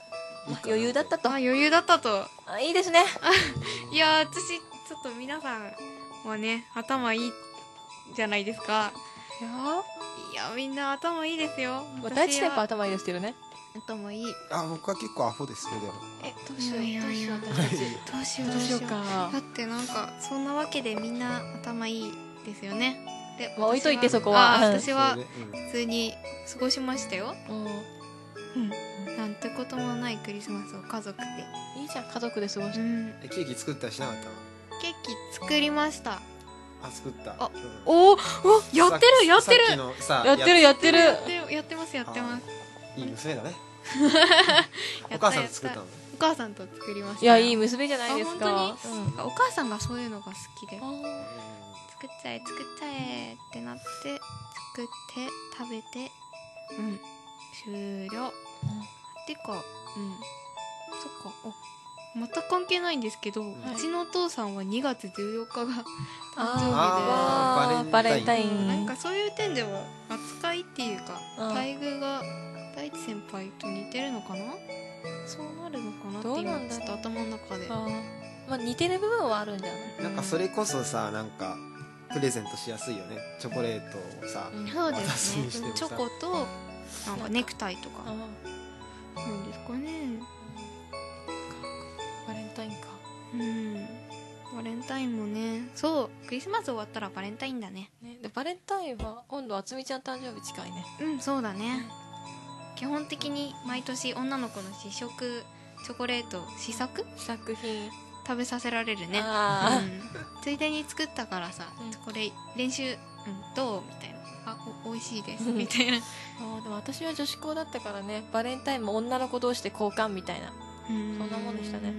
いいかな余裕だったと。 あ、余裕だったと。 あ、いいですね。 いやー、私ちょっと皆さんはね、頭いいじゃないですか。 いやいや、みんな頭いいですよ。 ー、第一先輩は頭いいですけどね。 頭いい。 あ、僕は結構アホですよでも。 え、どうしよう、 いやいやいやどうしよう、私たち。 どうしようどうしようかだ。ってなんかそんなわけでみんな頭いいですよね。で、 まあ置いといて私そこはあーうん私はそれでうん普通に過ごしましたよ。 うん。 なんてこともないクリスマスを家族で。 いいじゃん、家族で過ごして。 うん。 えケーキ作ったりしなかったの？ ケーキ作りました。 あ、作った。 あうんおお、やってるやってるさっきのさやってる、やってる。 やってるやってますやってます。 いい娘だね。 やお母さんと作ったの？ お母さんと作りました。 いや、いい娘じゃないですか。 あ本うん当に、お母さんがそういうのが好きで。 あ作っちゃえ作っちゃえってなって作って食べてうん終了てかうんそっかあまた関係ないんですけど、うちのお父さんはにがつじゅうよっかが誕あーーバレンタイ生日で、 ン。 なんかそういう点では扱いっていうかうん待遇が大地先輩と似てるのかな、そうなるのかなってどうなんだろう今ちょっと頭の中で。 あーまあ似てる部分はあるんじゃない？ なんかそれこそさ、なんかプレゼントしやすいよね。チョコレートをさ、 うんそう渡ですねすにしてもさチョコとなんかネクタイとかあなんですかね。 ーバレンタインか。 うんバレンタインもね、そうクリスマス終わったらバレンタインだね。 ね、でバレンタインは今度あつみちゃん誕生日近いね。 うんそうだね。基本的に毎年女の子の試食チョコレート試作試作品。 食べさせられるね。 あうんついでに作ったからさ、 うんこれ練習、うん、どうみたいな、あお美味しいですみたいな。 あーでも私は女子校だったからね、バレンタインも女の子同士で交換みたいな。 そんなもんでしたね。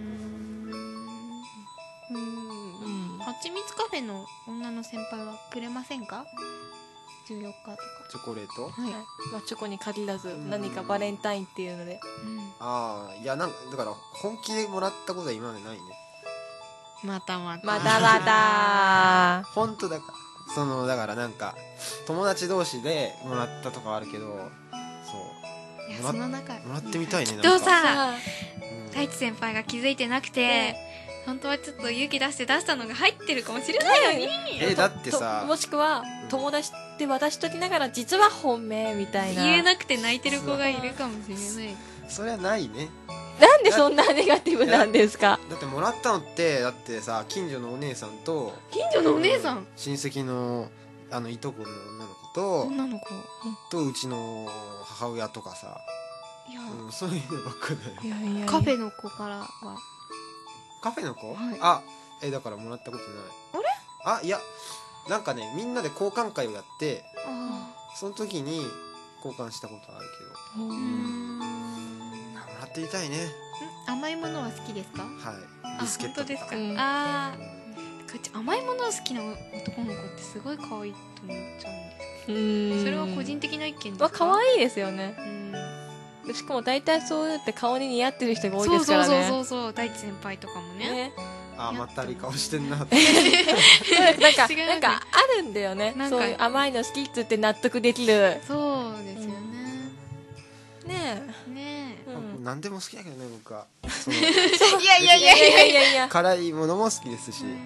うんうん。 はちみつカフェの女の先輩はくれませんか？じゅうよっかとか。 チョコレート。 はい。 はい、まあチョコに限らず何かバレンタインっていうので。 ああ、いやなんかだから本気でもらったことは今までないね。 またまた。 またまた本当だからそのだからなんか友達同士でもらったとかはあるけど、そういやもらっその中もらってみたいねきっなんかとさ、 うん太一先輩が気づいてなくて、本当はちょっと勇気出して出したのが入ってるかもしれないのに。 えだってとさもしくはうん友達で渡しときながら実は本命みたいな。 言えなくて泣いてる子がいるかもしれない。 それはないね。 なんでそんなネガティブなんですか？ だってもらったのってだってさ近所のお姉さんと近所のお姉さん、 親戚のあのいとこの女の子と女の子。 とうちの母親とかさ、 いや、 うん、そういうのばっかだよ。 いやいやいやカフェの子からは。 カフェの子、 はいあえだからもらったことない。あれあいやなんかねみんなで交換会をやってあその時に交換したことあるけどあ。うーん。んあもらってみたいね。 甘いものは好きですか？ はいあ、 ビスケットとか本当ですか。 うんああ。こっち甘いもの好きな男の子ってすごい可愛いと思っちゃうんです。 うーんそれは個人的な意見ですか？ まあ可愛いですよね。 うん。 しかも大体そうやって顔に似合ってる人が多いそうですからね。 そうそうそうそう、大地先輩とかもね。 ね。 あまったり顔してんなってなんか、 違いますなんかあるんだよね。 なんかそういう甘いの好きっつって納得できる。 そうですよね。 ねねえ。うん。 何でも好きだけどね僕はそのえ。いやいやいいやいやいやいや。 やいやいや。 辛いものも好きですし、うん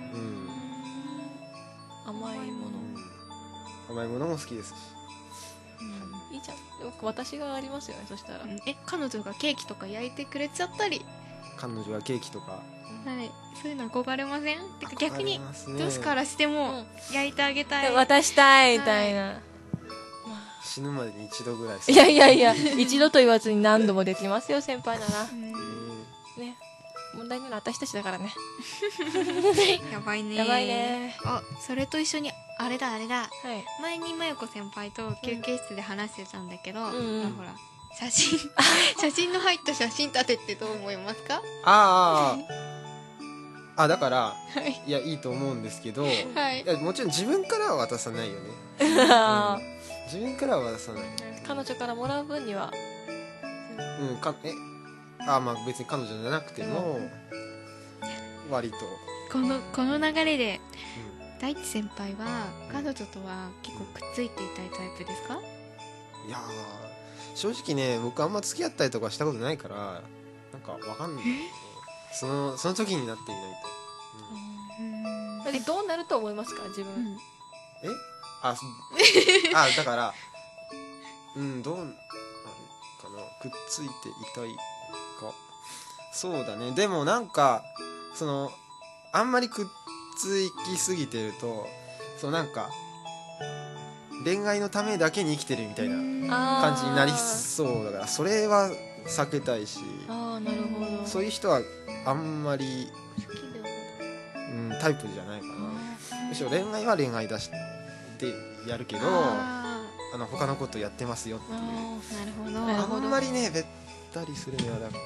甘いもの。 甘いものも好きですしいいじゃん。でも私がありますよね、そしたら。 え、彼女がケーキとか焼いてくれちゃったり、 彼女はケーキとかはい、そういうの憧れません？てか逆にありますね女子からしてもうん焼いてあげたい。 渡したいみたいな。 死ぬまでに一度ぐらいいやいやいや、一度と言わずに何度もできますよ、先輩なら。 うんね。問題なのは私たちだからね。 やばいね。 やばいね。 あ、それと一緒にあれだあれだ。 はい。 前にまよこ先輩と休憩室で話してたんだけど、 んうんほら写真写真の入った写真立てってどう思いますか？ あああだからはいいやいいと思うんですけど、いはい。 やもちろん自分からは渡さないよね、 あ自分からは渡さない。 ー彼女からもらう分には。 うんかえあまあ別に彼女じゃなくても、割と、 このこの流れで大地先輩は彼女とは結構くっついていたいタイプですか？ いやー正直ね僕あんま付き合ったりとかしたことないからなんかかわかんない、そのその時になってみないと、 えどうなると思いますか自分、 うんうん、えあそあだからうんどうなるかな、くっついていたいか、そうだね。でもなんかそのあんまりくっつきすぎてると、そうなんか恋愛のためだけに生きてるみたいな感じになりそうだから、それは避けたいし、 ああなるほど、 そういう人はあんまり、うん、タイプじゃないかな。むしろ恋愛は恋愛だしてやるけど、ああの他のことやってますよっていう、 ーなるほどなるほどあんまりねべったりするのはだかな。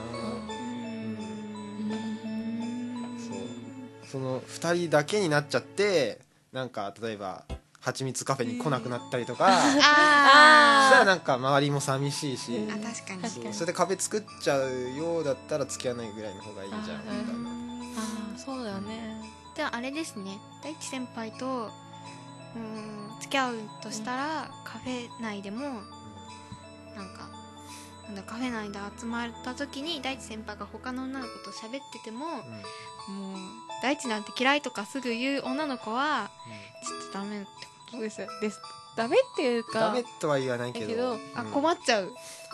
そうそのふたりだけになっちゃって、なんか例えばはちみつカフェに来なくなったりとか、そしたらあなんか周りも寂しいし、 ーあ確かに確かにそうそれで壁作っちゃうようだったら付き合わないぐらいの方がいいじゃんみたいな。 ああそうだよね、 じゃああれですね、大地先輩とうーん付き合うとしたら、カフェ内でもなんかなんだカフェ内で集まった時に大地先輩が他の女の子と喋ってても、 うんうんもう大地なんて嫌いとかすぐ言う女の子はちょっとダメってこそうですですダメっていうかダメとは言わないけど、 だけどと、あ困っちゃう、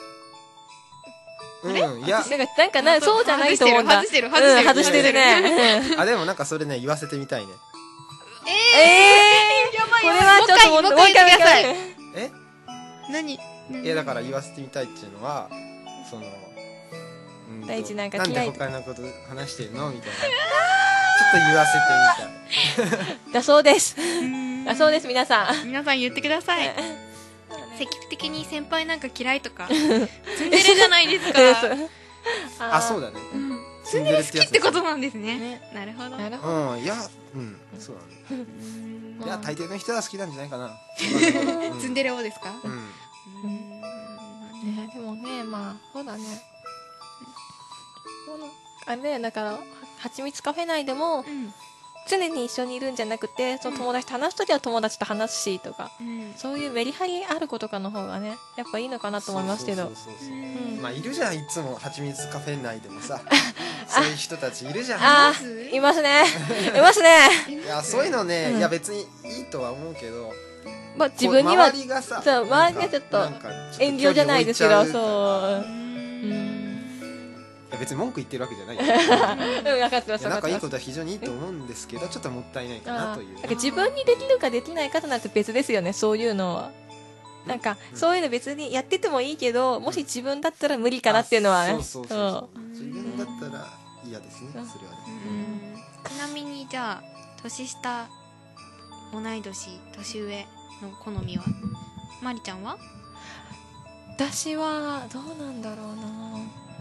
うん、いやなんかなんかなそうじゃないと思うんだ外してる外してるうん外してるねあでもなんかそれね言わせてみたいね。 ええやばこれはちょっともう一回言ってくださいもう一回え何いやだから言わせてみたいっていうのはそのうんと大地なんかなんで嫌い他のこと話してんのみたいなちょっと言わせてみたい。 だそうですだそうです皆さん皆さん言ってください。 そう積極的に先輩なんか嫌いとかツンデレじゃないですか。 あそうだね。 うんツンデレってやつ好きってことなんですね。 ねなるほど。 なるほどうんいやうんそうだね。 うんいや大抵の人は好きなんじゃないかな。 ツンデレをですか？ うんうんねでもねまあそうだねこのあれだよだからはちみつカフェ内でもうん常に一緒にいるんじゃなくてその友達と話すときは友達と話すしとかうんそういうメリハリある子とかの方がねやっぱいいのかなと思いますけどそうそうそうそううんまあいるじゃんいつもはちみつカフェ内でもさそういう人たちいるじゃん。 あますーいますねいますねいやそういうのね、 うんいや別にいいとは思うけど、 まあ自分にはこう周りがさそう周りがちょっとなんかなんかちょっと遠慮じゃないですけど距離置いちゃうからそうううんいや別に文句言ってるわけじゃないようん分かってますいや分かってます仲いいことは非常にいいと思うんですけどちょっともったいないかなというあーなんか自分にできるかできないかとなると別ですよねそういうのはなんかうんそういうの別にやっててもいいけどもし自分だったら無理かなっていうのはねあそうそうそうそううん自分だったら嫌ですねうんそれはねちなみにじゃあ年下同い年年上の好みはまりちゃんは？ 私はどうなんだろうな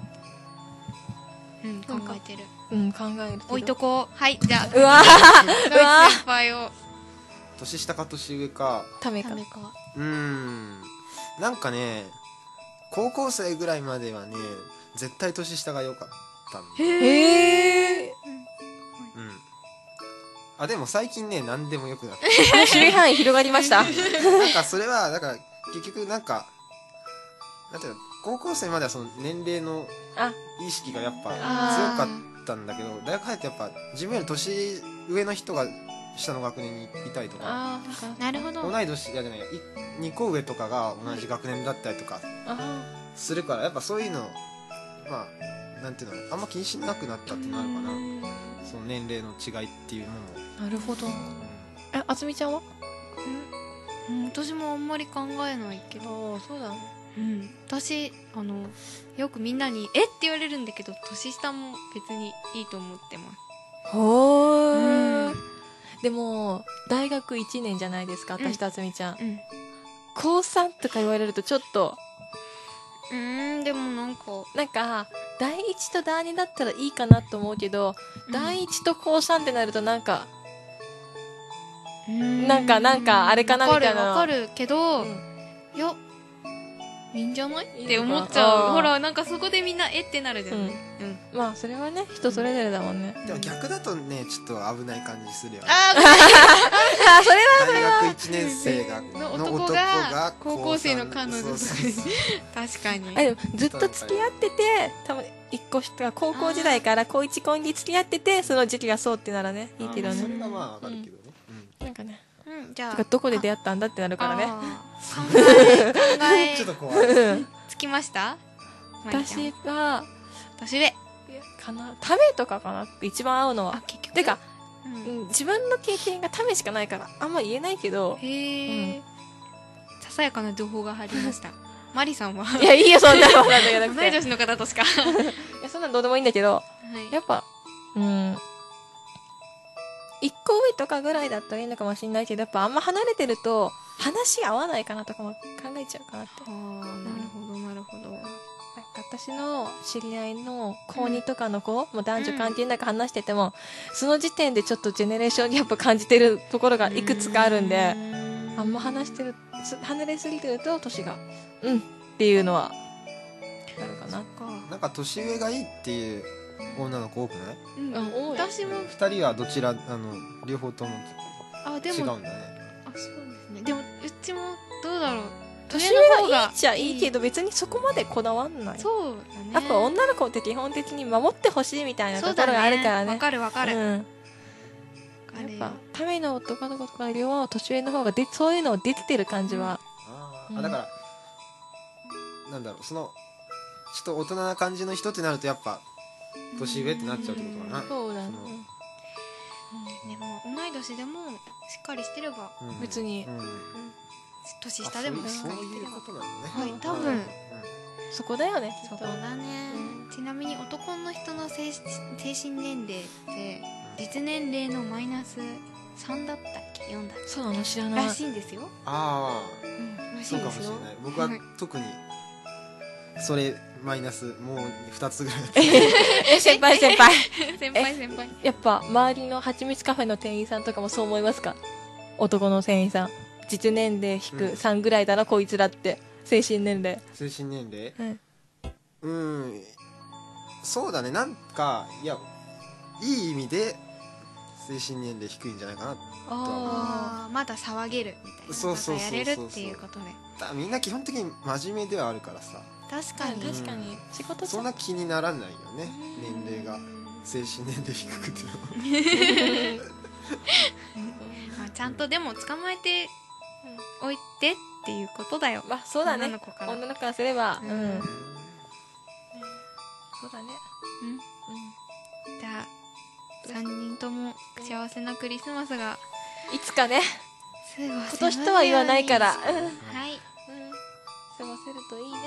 うん考えてる。 うん考えるけど置いとこう。はいじゃあうわーう大わ地先輩を年下か年上かーためかダメか。 うーんなんかね高校生ぐらいまではね絶対年下が良かったんでへえうんあでも最近ね何でも良くなっ守備範囲広がりましたたなんかそれはだから結局なんかなんていうの高校生まではその年齢のあ意識がやっぱ強あーかったんだけど大学入ってやっぱ自分より年上の人が下の学年にいたりとかあーなるほど。 同い年いやじゃないやにこ上とかが同じ学年だったりとかあするからやっぱそういうのまあなんていうのあんま気にしなくなったってなるかなその年齢の違いっていうのも、 ーなるほどうんえあつみちゃんはうん私もあんまり考えないけど、 そうだうん、私あのよくみんなに「えっ?」て言われるんだけど年下も別にいいと思ってます。 ほうーんでも大学いちねんじゃないですか私とあつみちゃんうん高さんとか言われるとちょっとうーんでもなんか、 なんかだいいちとだいにだったらいいかなと思うけど、だいいちと高さんってなるとなんかうんなんかなんかあれかなみたいなわかるわかるけど、 うんいやいいんじゃないいいのかって思っちゃう。 あーほら、なんかそこでみんなえってなるじゃんね。うん。 まあそれはね人それぞれだもんね。 でも逆だとねちょっと危ない感じするよね。 あー、 あそれ大学いちねん生がのの男が高校生の彼女そうそうそう確かに。 あでもずっと付き合ってて多分一個下が高校時代から高一高二付き合っててその時期がそうってならねいいけどね。 あーそれがまあわかるけどね、うんなんかねうん、じゃあてかどこで出会ったんだってなるからね。 あー考え考えちょっと怖い。 うんつきました？まりちゃん私は年上。 かなためとかかなって一番合うのは。 結局てか、 ううんん、自分の経験がためしかないからあんま言えないけど。 へえ、ささやかな情報が入りました。マリさんはいやいいよそんなのなんだけどなくて。い同い年の方としかやそんなのどうでもいいんだけどはいやっぱうん一個上とかぐらいだったらいいのかもしれないけどやっぱあんま離れてると話が合わないかなとかも考えちゃうかなって。 あーなるほどなるほど。 なんか私の知り合いの高にとかの子、もう男女関係なく話してても、その時点でちょっとジェネレーションギャップ感じてるところがいくつかあるんで、あんま話してるす離れすぎてると年がうんっていうのはあるかな。 なんか年上がいいっていう女の子多くない？ うんあ多い私も二人はどちらあの両方ともあでも違うんだね。 あそうですね。でもうちもどうだろう。 年上の方上がいいっちゃいいけど別にそこまでこだわんない。 そうだね。 やっぱ女の子って基本的に守ってほしいみたいなそうだところがあるからね。 わかるわかる。わうん、 かるやっぱための男の子とかよりは年上の方がでそういうのをできてる感じは、 あー、 うんあだからなんだろうそのちょっと大人な感じの人ってなるとやっぱ年上ってなっちゃうってことかな。 そうだねそのでも同い年でもしっかりしてれば、 うん別にうん年下でもあしっそういうそういうかりしてればことなのね。 はい多分うんうんそこだよねきっと。 そこだね、ちなみに男の人の精精神年齢って実年齢のマイナスさんだったっけよんだっそうなの知らたない。 らしいんですよ、 あうん、らあそうかもしいですよしれない。僕ははい特にそれマイナスもうふたつぐらいえ先輩先輩先輩先輩やっぱ周りのはちみつカフェの店員さんとかもそう思いますか？男の店員さん実年齢引うんくさんぐらいだな、こいつらって精神年齢。 精神年齢うんうんそうだね。なんかいやいい意味で精神年齢低いんじゃないかな。 ああーまだ騒げるみたいな、 そうそうそうそうまだやれるっていうことでだみんな基本的に真面目ではあるからさ確かに確かに仕事そんな気にならないよね。年齢が精神年齢低くてもまあ、ちゃんとでも捕まえておいてっていうことだよ。 まあそうだね女の子から女の子からすればううんん、そうだねうんじゃあさんにんとも幸せなクリスマスがいつかね過ごせます今年とは言わないからようにうんはい、 過ごせるといいね。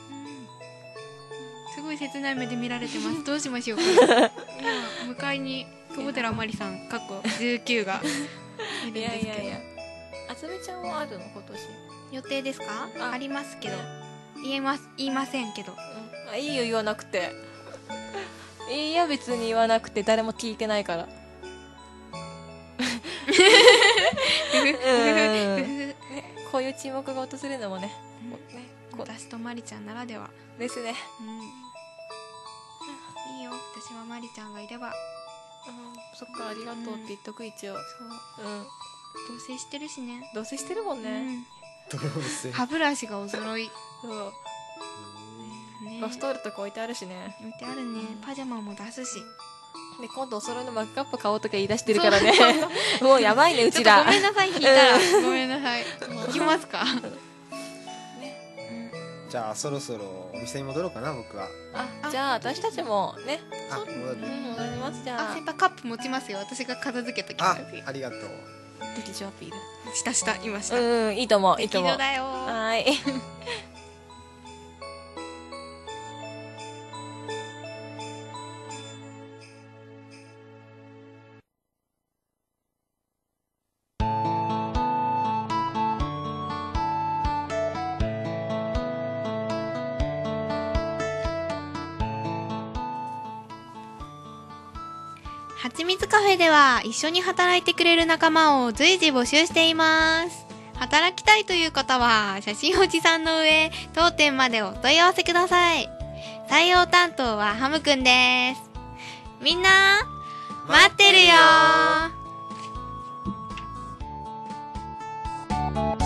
すごい切ない目で見られてます。どうしましょうか。今迎えに久保寺まりさん過去じゅうきゅうがいるんいやですけどいやいやあつみちゃんはあるの今年。 予定ですか？ あありますけど言えます言いませんけどうん、あいいよ言わなくていいや別に言わなくて誰も聞いてないからねこういう沈黙が訪れるのもねこうねこう私とまりちゃんならでは、 ですね、 うん、いいよ私はまりちゃんがいれば。 うん、そっかありがとうって言っとく一応、 そううん、 同棲してるしね、 同棲してるもんね、 どうせ歯ブラシがお揃い、 そうね、 バストールとか置いてあるしね。 置いてあるね。パジャマも出すし。 で今度お揃いのマグカップ買おうとか言い出してるからねもうやばいねうちらちょっとごめんなさい引いたら、ごめんなさい引きますか。 じゃあそろそろお店に戻ろうかな僕は。 あじゃあ私たちもねあ戻るうん戻りますじゃああ先輩カップ持ちますよ。私が片付けときあます。 ありがとう。 劇場アピール下下いました。 うんうんいいと思ういいと思う劇場だよ。 はーいはちみつカフェでは一緒に働いてくれる仲間を随時募集しています。 働きたいという方は、写真おじさんの上、当店までお問い合わせください。採用担当はハムくんです。みんな、待ってるよー。